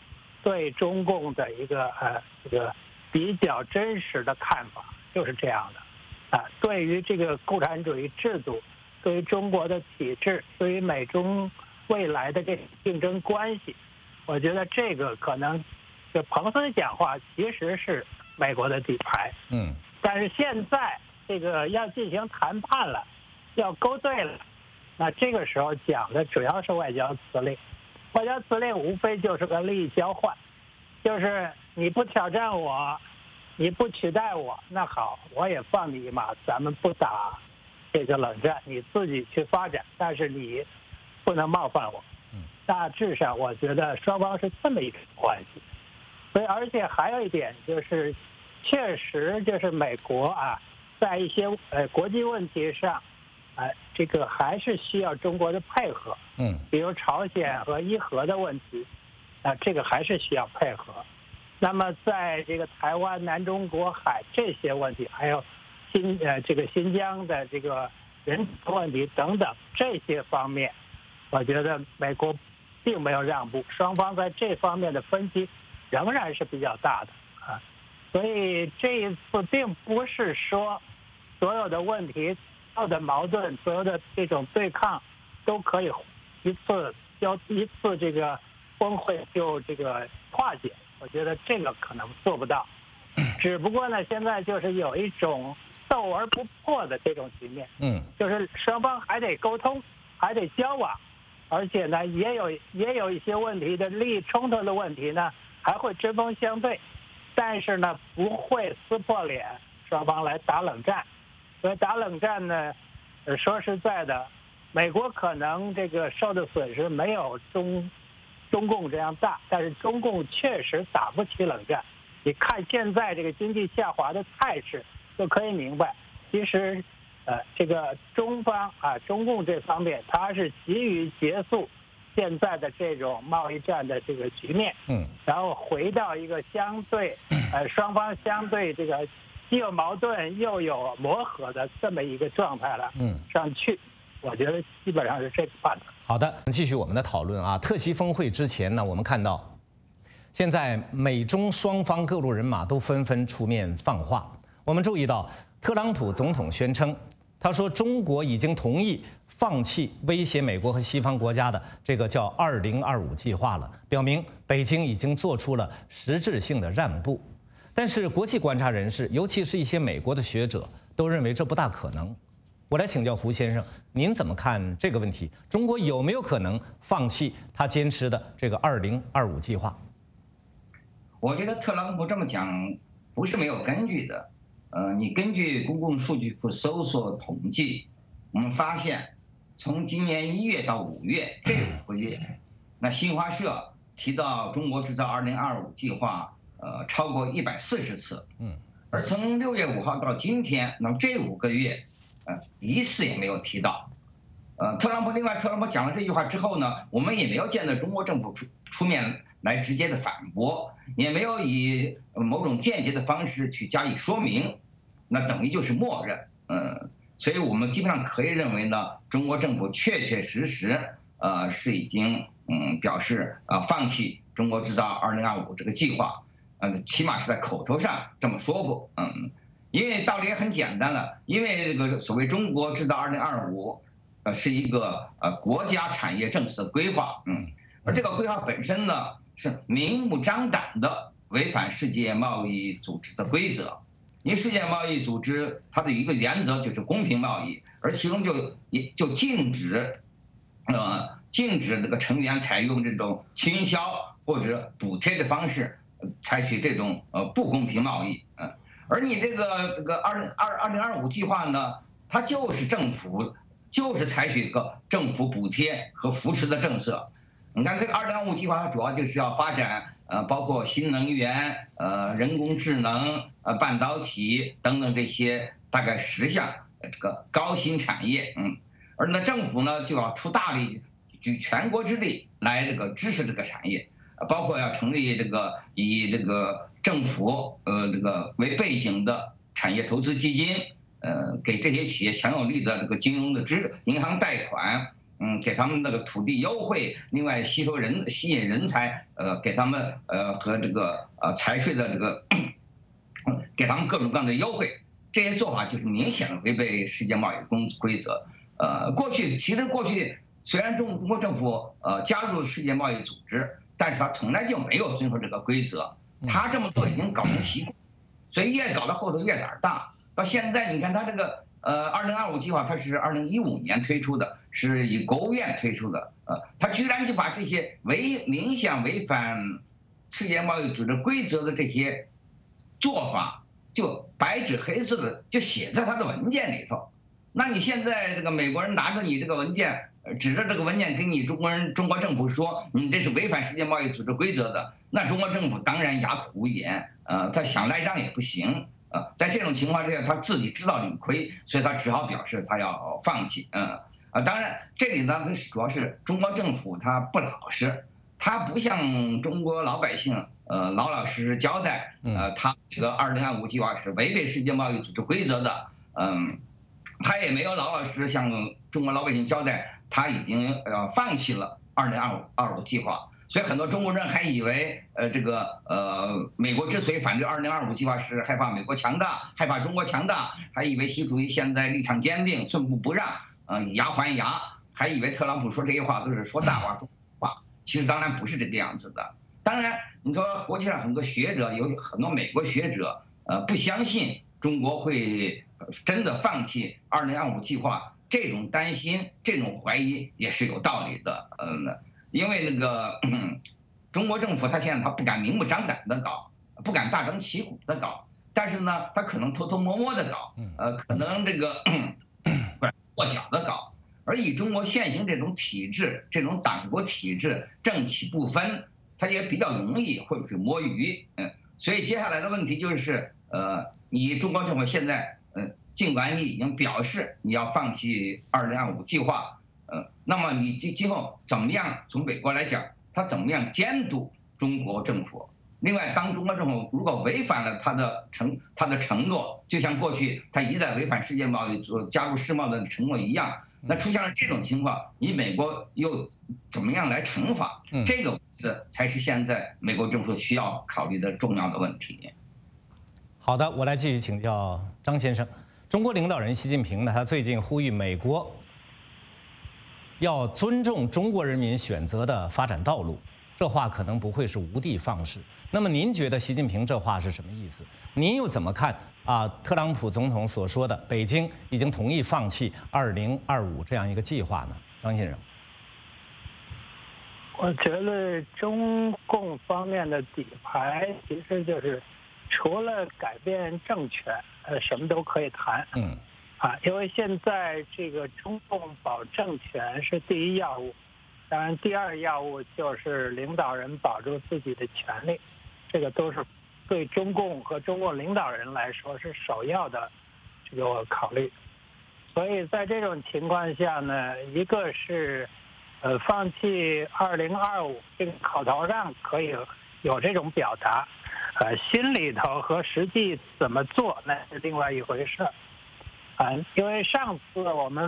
对中共的一个这个比较真实的看法，就是这样的啊。对于这个共产主义制度，对于中国的体制，对于美中未来的这竞争关系，我觉得这个可能，就彭斯讲话其实是美国的底牌，但是现在这个要进行谈判了，要勾兑了，那这个时候讲的主要是外交辞令。外交辞令无非就是个利益交换，就是你不挑战我，你不取代我，那好，我也放你一马，咱们不打这个冷战，你自己去发展，但是你不能冒犯我。大致上，我觉得双方是这么一种关系。所以，而且还有一点就是，确实就是美国啊，在一些国际问题上。这个还是需要中国的配合，比如朝鲜和伊核的问题，这个还是需要配合。那么在这个台湾、南中国海这些问题，还有这个新疆的这个人权问题等等这些方面，我觉得美国并没有让步，双方在这方面的分歧仍然是比较大的啊。所以这一次并不是说所有的问题。所有的矛盾，所有的这种对抗，都可以一次这个峰会就这个化解。我觉得这个可能做不到，只不过呢，现在就是有一种斗而不破的这种局面，就是双方还得沟通，还得交往，而且呢，也有一些问题的利益冲突的问题呢，还会针锋相对，但是呢，不会撕破脸，双方来打冷战。所以打冷战呢，说实在的，美国可能这个受的损失没有中共这样大，但是中共确实打不起冷战。你看现在这个经济下滑的态势，就可以明白，其实这个中方啊，中共这方面，他是急于结束现在的这种贸易战的这个局面，然后回到一个相对双方相对这个。既有矛盾又有磨合的这么一个状态了，上去，我觉得基本上是这个判断。 好的，继续我们的讨论啊。特席峰会之前呢，我们看到，现在美中双方各路人马都纷纷出面放话。我们注意到，特朗普总统宣称，他说中国已经同意放弃威胁美国和西方国家的这个叫2025计划了，表明北京已经做出了实质性的让步。但是国际观察人士，尤其是一些美国的学者，都认为这不大可能。我来请教胡先生，您怎么看这个问题？中国有没有可能放弃他坚持的这个2025计划？ 我觉得特朗普这么讲不是没有根据的。你根据公共数据库搜索统计，我们发现，从今年1月到5月这5个月，那新华社提到中国制造2025计划。超过140次，而从6月5号到今天，那么这5个月，一次也没有提到。特朗普讲了这句话之后呢，我们也没有见到中国政府出面来直接的反驳，也没有以某种间接的方式去加以说明，那等于就是默认。所以我们基本上可以认为呢，中国政府确确实实是已经表示放弃中国制造2025这个计划。起码是在口头上这么说过，因为道理也很简单了，因为这个所谓中国制造2025，是一个国家产业政策的规划，而这个规划本身呢是明目张胆的违反世界贸易组织的规则，因为世界贸易组织它的一个原则就是公平贸易，而其中就禁止这个成员采用这种倾销或者补贴的方式。采取这种不公平贸易，而你这个2025计划呢，它就是采取这个政府补贴和扶持的政策。你看这个2025计划，它主要就是要发展包括新能源、人工智能、半导体等等这些大概10项这个高新产业，而呢政府呢就要出大力，举全国之力来这个支持这个产业。包括要成立这个以这个政府这个为背景的产业投资基金，给这些企业强有力的这个金融的银行贷款， 给他们那个土地优惠，另外吸引人才，给他们和这个财税的这个给他们各种各样的优惠，这些做法就是明显的违背世界贸易规则。过去虽然中国政府加入世界贸易组织，但是他从来就没有遵守这个规则，他这么做已经搞成习惯，所以越搞到后头越胆大。到现在你看他这个2025计划，它是2015年推出的，是以国务院推出的，他居然就把这些明显违反世界贸易组织规则的这些做法，就白纸黑字的就写在他的文件里头。那你现在这个美国人拿着你这个文件，指着这个文件跟你中国政府说你这是违反世界贸易组织规则的，那中国政府当然哑口无言，他想赖账也不行。在这种情况之下，他自己知道理亏，所以他只好表示他要放弃。当然这里呢，主要是中国政府他不老实，他不像中国老百姓老老实实交代，他这个2025计划是违背世界贸易组织规则的，他也没有老老实实向中国老百姓交代，他已经放弃了2025计划。所以很多中国人还以为，美国之所以反对2025计划，是害怕美国强大，害怕中国强大，还以为习主席现在立场坚定，寸步不让，以牙还牙，还以为特朗普说这些话都是说大话说话，其实当然不是这个样子的。当然，你说国际上很多学者，有很多美国学者，不相信中国会真的放弃2025计划，这种担心、这种怀疑也是有道理的，因为那个中国政府他现在他不敢明目张胆的搞，不敢大张旗鼓的搞，但是呢，他可能偷偷摸摸的搞，可能这个跛脚的搞，而以中国现行这种体制、这种党国体制政企不分，它也比较容易浑水摸鱼，所以接下来的问题就是，你中国政府现在，尽管你已经表示你要放弃2025计划。那么你今后怎么样？从美国来讲，他怎么样监督中国政府？另外，当中国政府如果违反了他的承诺，就像过去他一再违反世界贸易组织加入世贸的承诺一样，那出现了这种情况，你美国又怎么样来惩罚？这个才是现在美国政府需要考虑的重要的问题。 好的，我来继续请教张先生。中国领导人习近平呢，他最近呼吁美国要尊重中国人民选择的发展道路，这话可能不会是无的放矢。那么您觉得习近平这话是什么意思？您又怎么看特朗普总统所说的北京已经同意放弃2025这样一个计划呢？张先生， 我觉得中共方面的底牌其实就是除了改变政权，什么都可以谈。因为现在这个中共保政权是第一要务，当然第二要务就是领导人保住自己的权利，这个都是对中共和中共领导人来说是首要的这个考虑。所以在这种情况下呢，一个是放弃2025，这个口头上可以有这种表达，心里头和实际怎么做那是另外一回事。因为上次我们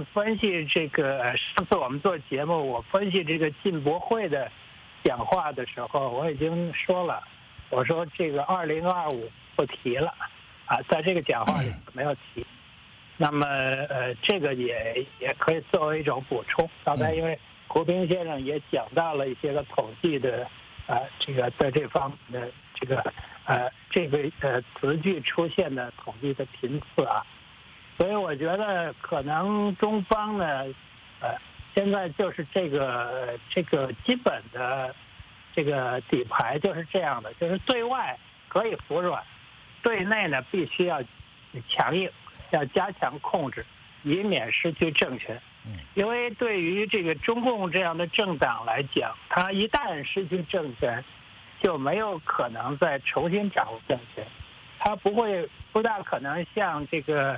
做节目，我分析这个进博会的讲话的时候，我已经说了，我说这个2025不提了，在这个讲话里没有提。那么这个也可以作为一种补充。刚才因为胡平先生也讲到了一些个统计的这个在这方面的这个词句出现的统计的频次所以我觉得可能中方呢，现在就是这个基本的这个底牌就是这样的，就是对外可以服软，对内呢必须要强硬，要加强控制，以免失去政权。因为对于这个中共这样的政党来讲，他一旦失去政权，就没有可能再重新掌握政权，他不大可能像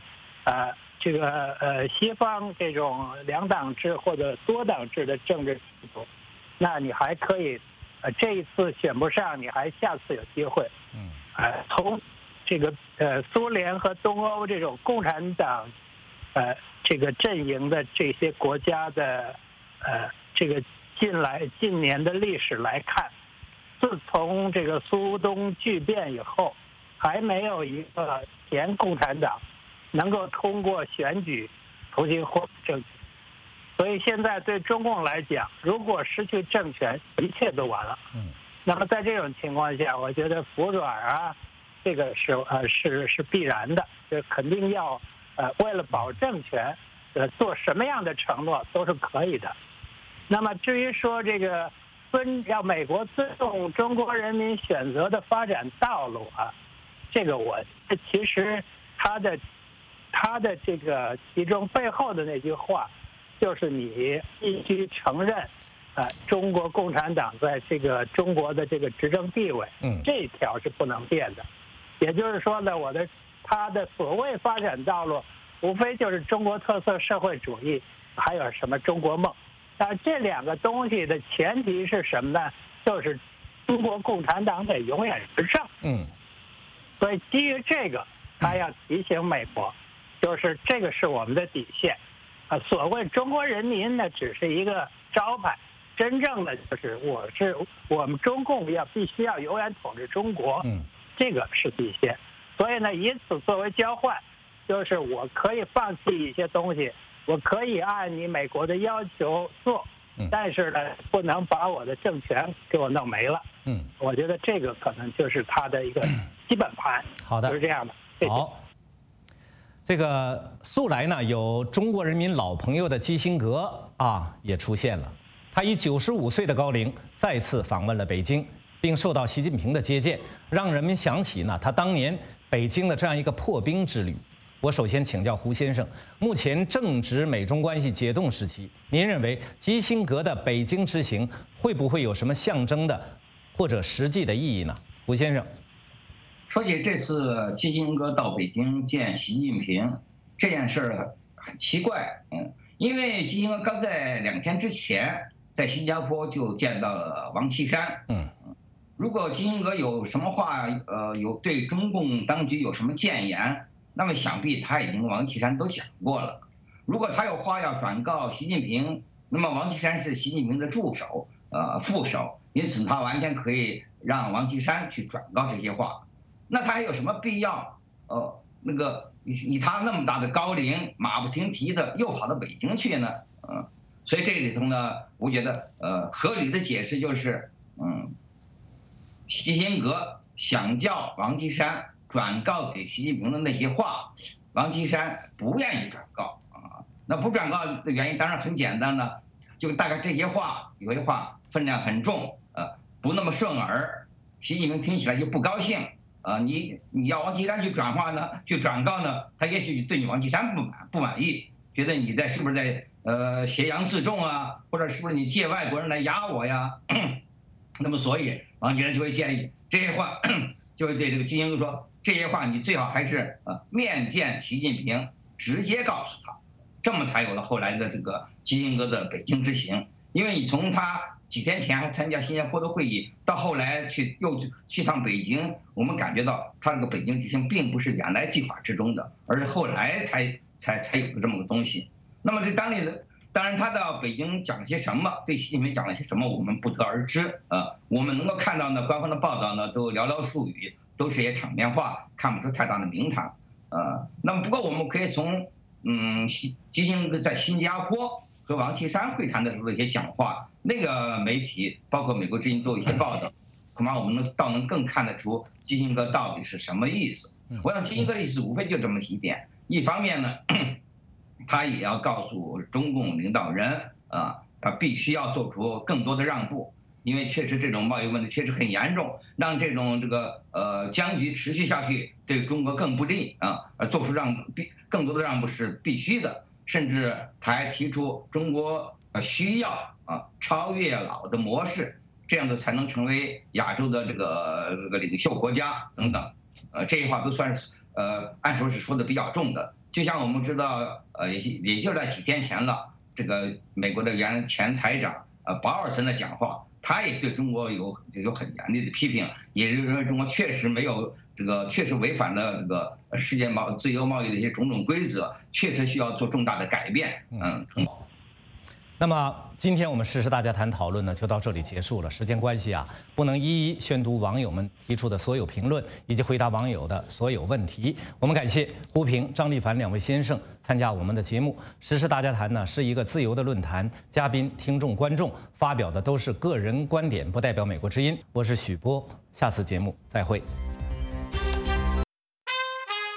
西方这种两党制或者多党制的政治制度，那你还可以，这一次选不上，你还下次有机会。从这个苏联和东欧这种共产党这个阵营的这些国家的这个近年的历史来看，自从这个苏东剧变以后，还没有一个前共产党能够通过选举重新获得政权。所以现在对中共来讲，如果失去政权，一切都完了。那么在这种情况下，我觉得服软啊，这个是必然的，这肯定要为了保政权，做什么样的承诺都是可以的。那么至于说这个要美国尊重中国人民选择的发展道路啊，这个其实他的这个其中背后的那句话，就是你必须承认，中国共产党在这个中国的这个执政地位，这一条是不能变的。也就是说呢，他的所谓发展道路，无非就是中国特色社会主义，还有什么中国梦。但这两个东西的前提是什么呢？就是中国共产党得永远执政。所以基于这个，他要提醒美国，就是这个是我们的底线。所谓中国人民呢，只是一个招牌，真正的就是我们中共必须要永远统治中国，这个是底线。所以呢，以此作为交换，就是我可以放弃一些东西，我可以按你美国的要求做，但是呢，不能把我的政权给我弄没了。我觉得这个可能就是他的一个基本盘。 好的， 就是这样的。 好。这个素来呢，有中国人民老朋友的基辛格也出现了。他以95岁的高龄再次访问了北京，并受到习近平的接见，让人们想起呢他当年北京的这样一个破冰之旅。我首先请教胡先生，目前正值美中关系解冻时期，您认为基辛格的北京之行会不会有什么象征的或者实际的意义呢？胡先生。 说起这次基辛格到北京见习近平这件事儿很奇怪，因为基辛格刚在2天之前在新加坡就见到了王岐山，如果基辛格有什么话，有对中共当局有什么谏言，那么想必他已经跟王岐山都讲过了。如果他有话要转告习近平，那么王岐山是习近平的助手，副手，因此他完全可以让王岐山去转告这些话。那他还有什么必要？以他那么大的高龄，马不停蹄的又跑到北京去呢？所以这里头呢，我觉得合理的解释就是，基辛格想叫王岐山转告给习近平的那些话，王岐山不愿意转告那不转告的原因当然很简单了，就大概这些话有些话分量很重，不那么顺耳，习近平听起来就不高兴。你要王岐山去转告呢，他也许对你王岐山不满意，觉得你是不是在挟洋自重啊，或者是不是你借外国人来压我呀？那么所以王岐山就会建议这些话，就会对这个基辛格说，这些话你最好还是面见习近平，直接告诉他，这么才有了后来的这个基辛格的北京之行。因为你从他几天前还参加新加坡的会议，到后来又去趟北京，我们感觉到他这个北京之行并不是原来计划之中的，而是后来才有的这么个东西。那么这当然他到北京讲了些什么，对习近平讲了些什么，我们不得而知。我们能够看到呢，官方的报道呢都寥寥数语，都是些场面话，看不出太大的名堂。那么不过我们可以从基辛格在新加坡和王岐山会谈的时候的一些讲话，那个媒体包括美国之音都有一些报道，恐怕我们能更看得出基辛格到底是什么意思。我想基辛格的意思无非就这么几点，一方面呢，他也要告诉中共领导人他必须要做出更多的让步，因为确实这种贸易问题确实很严重，让这种僵局持续下去对中国更不利做出更多的让步是必须的。甚至他还提出中国需要超越老的模式，这样的才能成为亚洲的这个领袖国家等等。这些话都算是按说是说的比较重的。就像我们知道也就在几天前了，这个美国的前财长保尔森的讲话，他也对中国有很严厉的批评，也认为中国确实确实违反了这个世界自由贸易的一些种种规则，确实需要做重大的改变。 那么今天我们时事大家谈讨论呢就到这里结束了。时间关系啊，不能一一宣读网友们提出的所有评论以及回答网友的所有问题。我们感谢胡平、张立凡2位先生参加我们的节目。时事大家谈呢是一个自由的论坛，嘉宾、听众、观众发表的都是个人观点，不代表美国之音。我是许波，下次节目再会。